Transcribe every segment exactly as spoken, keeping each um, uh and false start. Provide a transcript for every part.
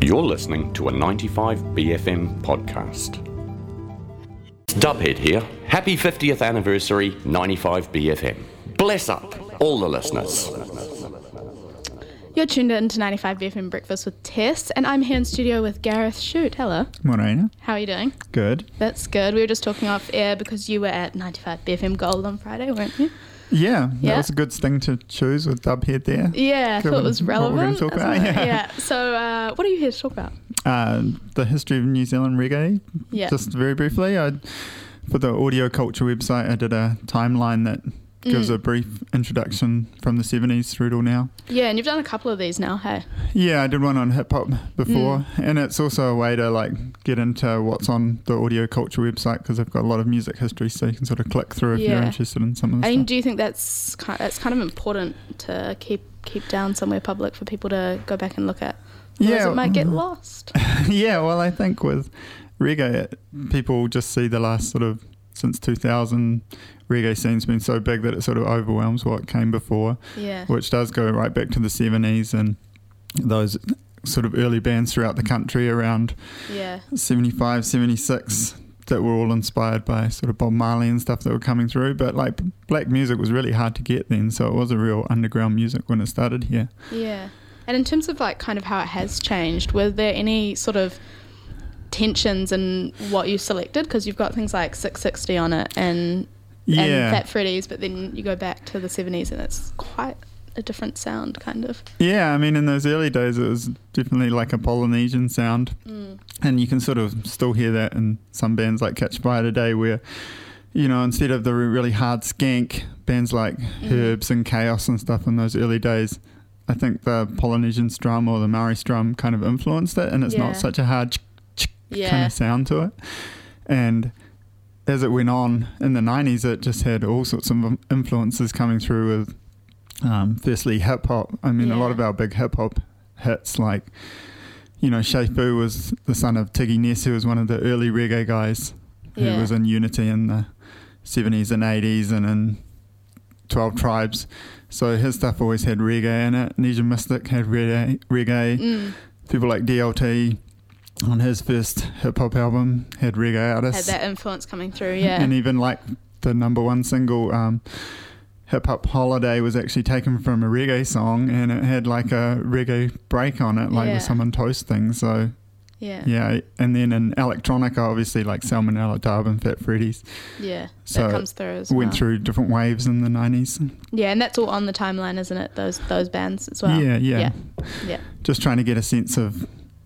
You're listening to a ninety-five B F M podcast. Dubhead here. Happy fiftieth anniversary, ninety-five B F M. Bless up all the listeners. You're tuned in to ninety-five B F M Breakfast with Tess, and I'm here in studio with Gareth Shoot. Hello. Morena. How are you doing? Good. That's good. We were just talking off air because you were at ninety-five B F M Gold on Friday, weren't you? Yeah, Yeah. that was a good thing to choose with Dubhead there. Yeah, I Given thought it was relevant. What we're going to talk about. isn't it? Yeah. yeah. So, uh, what are you here to talk about? Uh, the history of New Zealand reggae. Yeah. Just very briefly, I for the Audio Culture website, I did a timeline that gives Mm. a brief introduction from the seventies through till now. Yeah, and you've done a couple of these now, hey? Yeah, I did one on hip hop before, Mm. and it's also a way to like get into what's on the Audio Culture website because they've got a lot of music history, so you can sort of click through if you're Yeah. interested in some of the I mean, stuff. do you think that's kind that's kind of important to keep keep down somewhere public for people to go back and look at? Otherwise Yeah. it might get lost. Yeah, well, I think with reggae, it, people just see the last sort of since two thousand reggae scene's been so big that it sort of overwhelms what came before, Yeah. which does go right back to the seventies and those sort of early bands throughout the country around Yeah. seventy-five, seventy-six that were all inspired by sort of Bob Marley and stuff that were coming through. But like black music was really hard to get then, so it was a real underground music when it started here. Yeah. And in terms of like kind of how it has changed, were there any sort of tensions in what you selected? Because you've got things like six sixty on it and Yeah. and Fat Freddy's, but then you go back to the seventies and it's quite a different sound, kind of. Yeah, I mean, in those early days, it was definitely like a Polynesian sound. Mm. And you can sort of still hear that in some bands like Catch Fire today where, you know, instead of the really hard skank, bands like Mm. Herbs and Chaos and stuff in those early days, I think the Polynesian strum or the Maori strum kind of influenced it, and it's Yeah. not such a hard ch- ch- Yeah. kind of sound to it. And as it went on in the nineties, it just had all sorts of influences coming through with, um, firstly, hip hop. I mean, a lot Yeah. of our big hip hop hits, like, you know, Shafu was the son of Tiggy Ness, who was one of the early reggae guys who Yeah. was in Unity in the seventies and eighties and in twelve Tribes. So his stuff always had reggae in it. Nisha Mystic had reggae. reggae. Mm. People like D L T on his first hip hop album had reggae Had artists. that influence coming through, yeah. And even like the number one single, um, Hip Hop Holiday, was actually taken from a reggae song, and it had like a reggae break on it, like Yeah. with someone toasting. So yeah. yeah, and then in electronica, obviously like Salmonella Dub and Fat Freddy's Yeah. So that comes through as went well. through different waves in the nineties. Yeah, and that's all on the timeline, isn't it? Those those bands as well. Yeah, yeah, Yeah. Yeah. Just trying to get a sense of.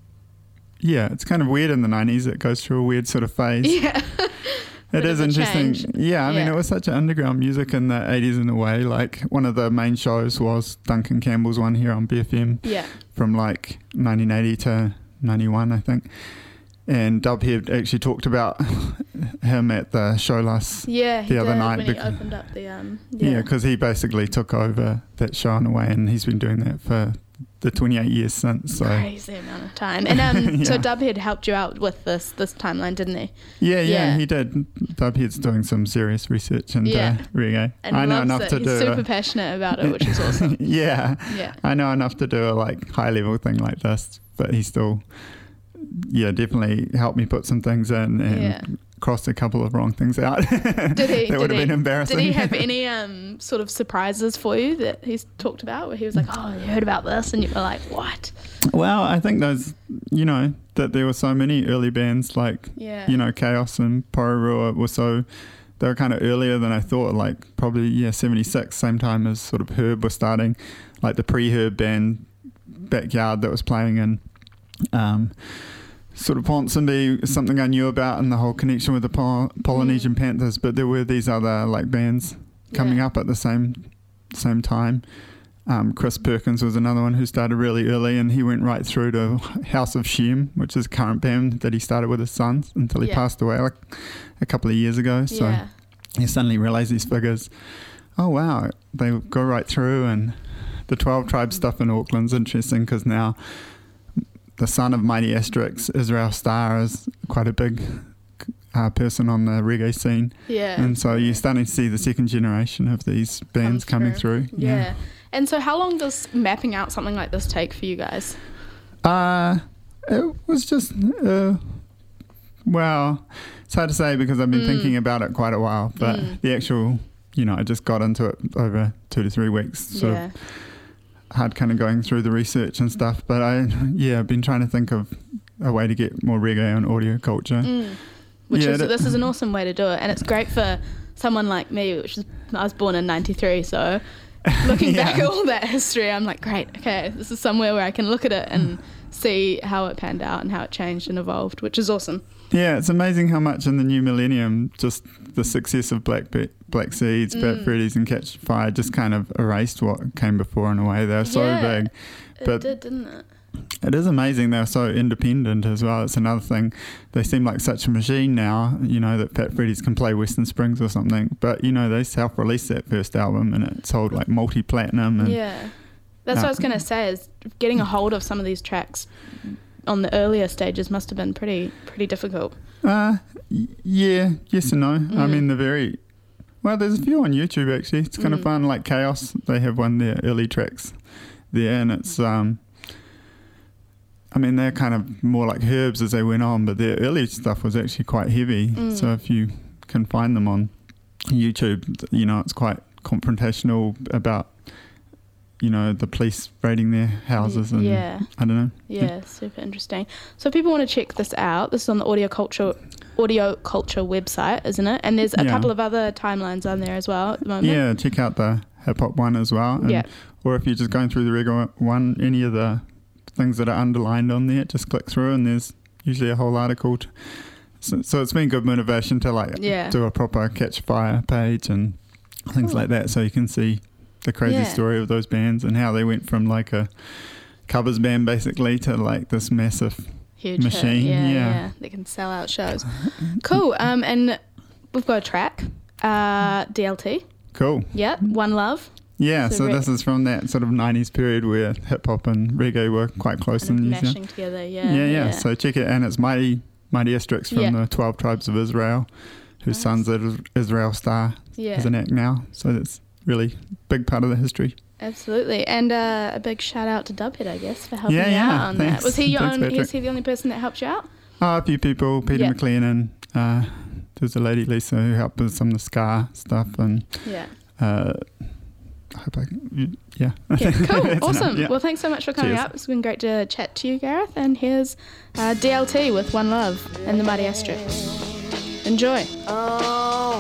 Yeah, it's kind of weird in the nineties. It goes through a weird sort of phase. Yeah. It Bit is of a interesting. change. Yeah, I mean, Yeah. it was such an underground music in the eighties in a way. Like, one of the main shows was Duncan Campbell's one here on B F M Yeah. from like nineteen eighty to ninety-one, I think. And Dubhead actually talked about him at the show last Yeah, he the other did night when he bec- opened up the um Yeah, because he basically took over that show in a way, and he's been doing that for the twenty-eight years since. So crazy amount of time. And um so Yeah. Dubhead helped you out with this this timeline, didn't he? yeah, yeah, Yeah. he did. Dubhead's doing some serious research into Yeah. reggae. And I know loves enough it. to He's do super a- passionate about it, which is awesome. yeah, Yeah. I know enough to do a like high level thing like this, but he still, yeah, definitely helped me put some things in and Yeah. crossed a couple of wrong things out. Did he? that did would have he, been embarrassing. Did he have any um sort of surprises for you that he's talked about, where he was like, "Oh, you heard about this," and you were like, "What?" Well, I think those, you know, that there were so many early bands like, Yeah. you know, Chaos and Pororua were so, they were kind of earlier than I thought, like probably, yeah, seventy-six, same time as sort of Herb was starting, like the pre-Herb band Backyard that was playing in um, sort of Ponsonby, something I knew about, and the whole connection with the Pol- Polynesian Mm. Panthers, but there were these other like bands coming Yeah. up at the same same time. Um, Chris Perkins was another one who started really early, and he went right through to House of Shem, which is a current band that he started with his sons until he Yeah. passed away like a couple of years ago. So Yeah. he suddenly realized these figures, oh wow, they go right through. And the twelve Tribe stuff in Auckland's interesting because now the son of Mighty Asterix, Israel Starr, is quite a big uh, person on the reggae scene. Yeah. And so you're starting to see the second generation of these bands Come coming through. Yeah. Yeah. And so how long does mapping out something like this take for you guys? Uh, It was just, uh, well, it's hard to say because I've been Mm. thinking about it quite a while, but Mm. the actual, you know, I just got into it over two to three weeks, sort yeah. of hard kind of going through the research and stuff. But I, yeah, I've been trying to think of a way to get more reggae on audio culture. Mm. Which Yeah, is that- this is an awesome way to do it, and it's great for someone like me, which is I was born in ninety-three, so looking Yeah. back at all that history, I'm like, great, okay, this is somewhere where I can look at it and see how it panned out and how it changed and evolved, which is awesome. Yeah, it's amazing how much in the new millennium, just the success of Black Be- Black Seeds, Mm. Fat Freddy's and Catch Fire just kind of erased what came before in a way. They're so Yeah, big. It But did, didn't it? it is amazing they're so independent as well. It's another thing. They seem like such a machine now, you know, that Fat Freddy's can play Western Springs or something. But, you know, they self-released that first album and it sold like multi-platinum. And Yeah. That's uh, what I was going to say, is getting a hold of some of these tracks on the earlier stages must have been pretty pretty difficult. Uh, y- yeah, yes and no. I Mm. mean, they're very... Well, there's a few on YouTube, actually. It's kind Mm. of fun, like Chaos. They have one of their early tracks there, and it's... um. I mean, they're kind of more like herbs as they went on, but their early stuff was actually quite heavy. Mm. So if you can find them on YouTube, you know, it's quite confrontational about, you know, the police raiding their houses and Yeah. I don't know. Yeah, super interesting. So if people want to check this out, this is on the Audio Culture Audio Culture website, isn't it? And there's a Yeah. couple of other timelines on there as well at the moment. Yeah, check out the hip hop one as well. And, Yeah. Or if you're just going through the regular one, any of the things that are underlined on there, just click through and there's usually a whole article. To, so, so it's been good motivation to like Yeah. do a proper Catch Fire page and things Cool. like that, so you can see the crazy Yeah. story of those bands and how they went from like a covers band basically to like this massive. Huge Machine, hit. Yeah, yeah. yeah. They can sell out shows. Cool. Um, and we've got a track, uh, D L T. Cool. Yeah, One Love. Yeah, So so re- this is from that sort of nineties period where hip hop and reggae were quite close Kind in of New Zealand. mashing together. Yeah. Yeah, yeah, So check it, and it's Mighty Mighty Asterix from Yeah. the twelve Tribes of Israel, whose Nice. son's at Israel Star yeah. as an act now. So that's really big part of the history. Absolutely. And uh, a big shout out to Dubhead, I guess, for helping Yeah, you yeah, out on thanks. that. Was he your Thanks, own, Patrick. was he the only person that helped you out? Oh, a few people, Peter Yeah. McLean and uh, there's a lady Lisa who helped with some of the Scar stuff and Yeah. uh, I hope I can, yeah. Yeah, cool. That's Awesome. enough, yeah. Well, thanks so much for coming Cheers. up. It's been great to chat to you, Gareth. And here's uh, D L T with One Love and the Mighty Asterix. Enjoy. Oh,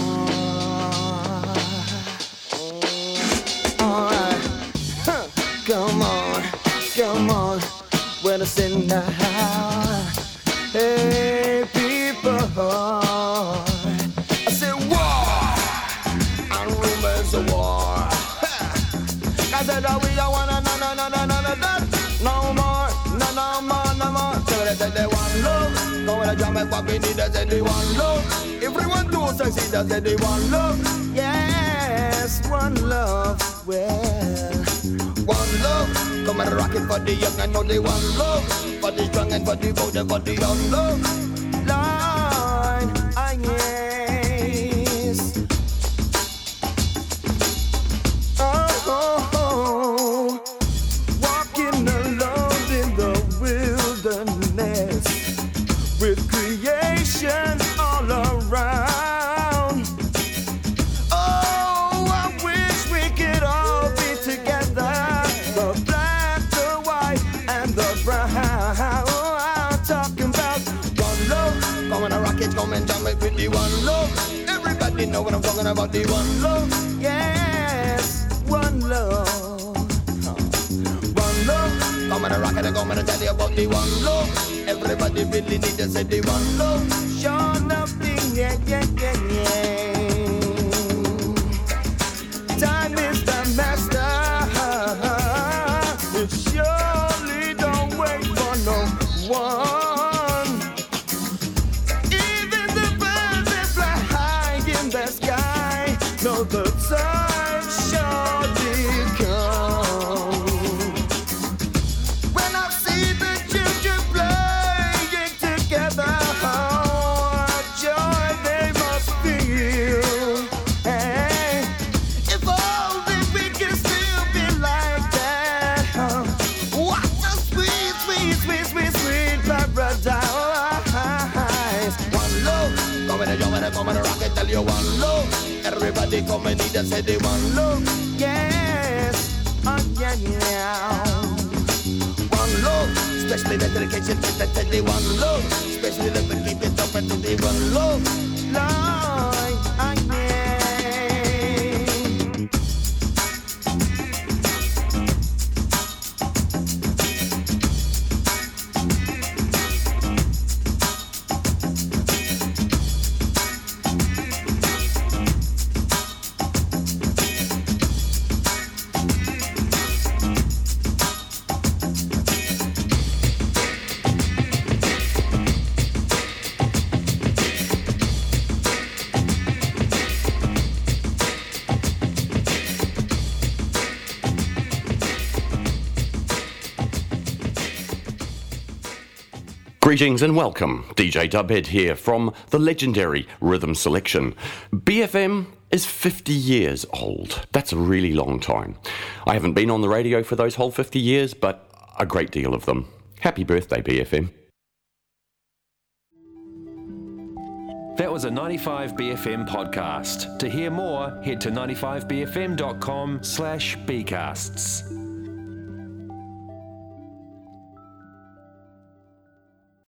alright. Huh. Come on, come on, when it's in the house. Hey, people, I said war, and rumors of war. I said that we don't wanna, no, no, no, no, no, no, no, no more, no, no more, no more. So they said they want love, go with a drum and what we need, they said they want love. Everyone do succeed, they said they want love. Yes, one love, well, one love. Come and rock it for the young, I know they want love. For the strong and for the bold and for the young love. Lord, I yes. Oh, oh, oh, walking alone in the wilderness with creation all around. Oh, I wish we could all be together, the black, the white, and the brown. I'm talking about one love. Come on, a rocket, come and jump it with the one love. Everybody know what I'm talking about, the one love. Yes, one love. One love. Come on, a rocket, I'm gonna tell you about the one love. Everybody really need to say the one love. Sure nothing, yeah, yeah, yeah, yeah. Time is the master. It surely don't wait for no one. Even the birds that fly high in the sky know the time surely come. When I see the children playing together, oh, what joy they must feel. you want love. Everybody come and need to say they want love. Yes, oh yeah, yeah. One love, especially the dedication to the tell they want love. Especially the people keep it up and they want love. Lord, oh yeah. Greetings and welcome. D J Dubhead here from the legendary Rhythm Selection. B F M is fifty years old. That's a really long time. I haven't been on the radio for those whole fifty years, but a great deal of them. Happy birthday, B F M. That was a ninety-five B F M podcast. To hear more, head to ninety-five b f m dot com slash bcasts.